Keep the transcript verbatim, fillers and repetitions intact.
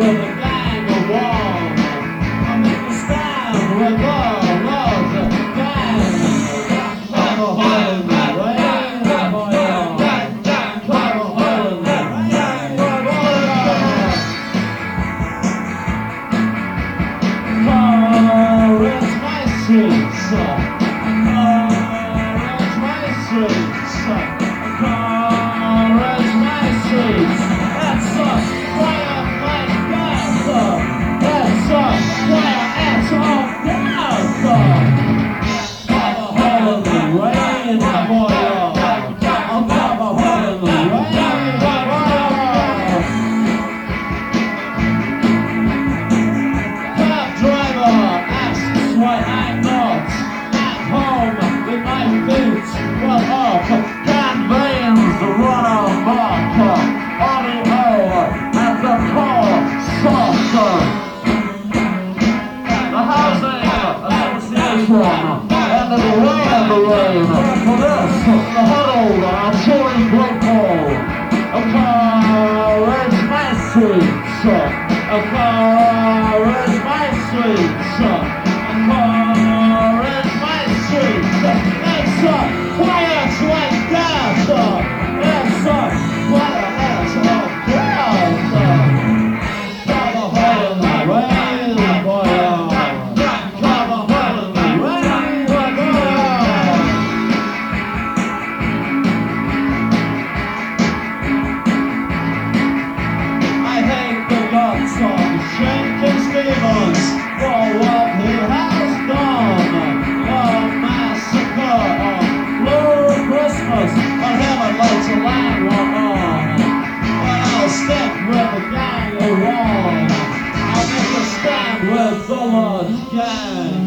with a gang of one. I make a stand with all of the gang. Come a hole in the rain, boy. Come a hole in the rain, boy. Oh, it's my streets. Oh, it's my streets. Oh, it's my streets. That's us. Fire, fight, gas. That's us. Fire, ass off, gas. Come a hole in the rain, boy. I'll come a hole in the rain, boy. Cab driver asks why I'm not at home with my feet well up. Can veins run amok? Audio at the car softer. The housing association and the rain and the rain. For this, the huddled artillery grateful. A car is my streets. A car is my streets. A car is my streets. It's a quiet like gas. It's a quiet like gas. Come a hole in the rain, boy. Come a hole in the rain, boy. I hate the guts of Shankin Stevens for what he has done. A massacre of Blue Christmas. I haven't liked to land one on. But I'll stick with the gang of one. I'll make a stand with the large gang.